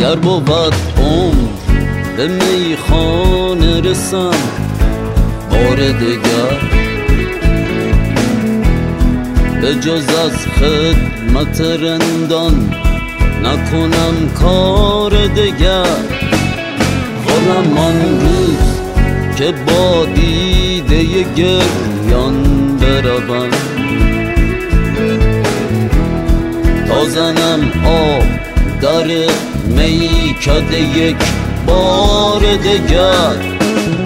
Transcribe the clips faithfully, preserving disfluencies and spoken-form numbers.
گر بود عمر به میخانه رسم بار دگر، به جز از خدمت رندان نکنم کار دگر. خورم آن روز که با دیده گریان بروم، تا زنم آب در میکده یک بار دگر.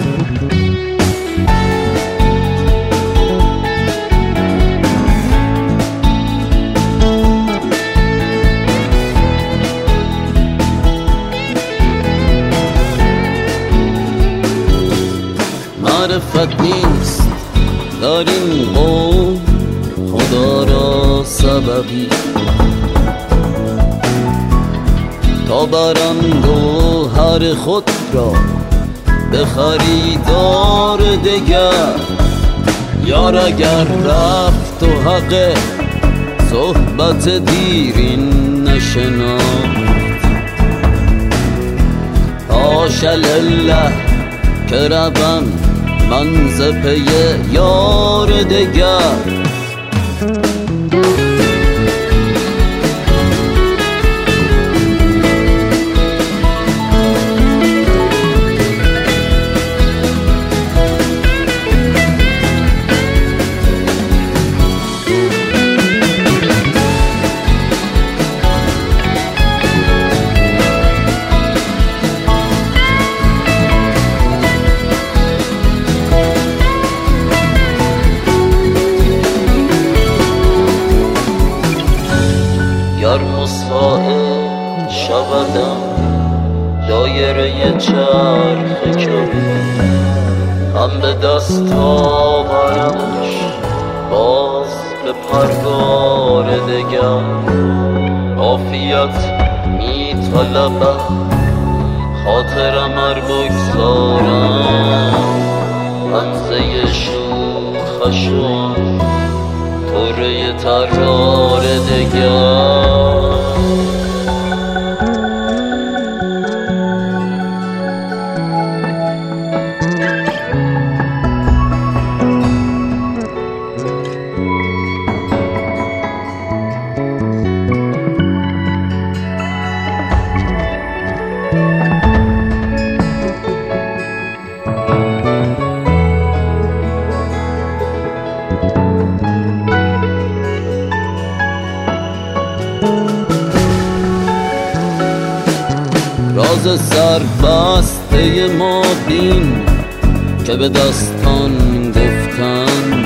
معرفت نیست در این قوم خدا را سببی، تا برم گوهر خود را به خریدار دگر. یار اگر رفت و حق صحبت دیرین نشناخت، حاش لله که روم من ز پی یار دگر. گر مساعد شودم دایره چرخ کبی، هم به دست آورمش باز به پرگار دگر. عافیت می طلبم خاطرم ار بگذارم، غمزه شوخشم طره ترار دگر. راز سربسته ما بین که به دستان گفتن،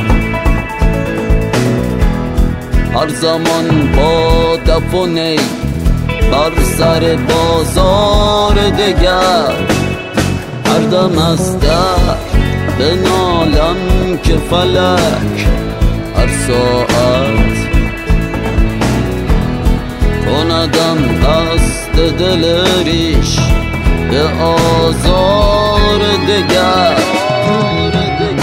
هر زمان با دف و نی بر سر بازار دگر. هر دم از در به نالم که فلک هر ساعت کندم قصد دل ریش به آزار دگر.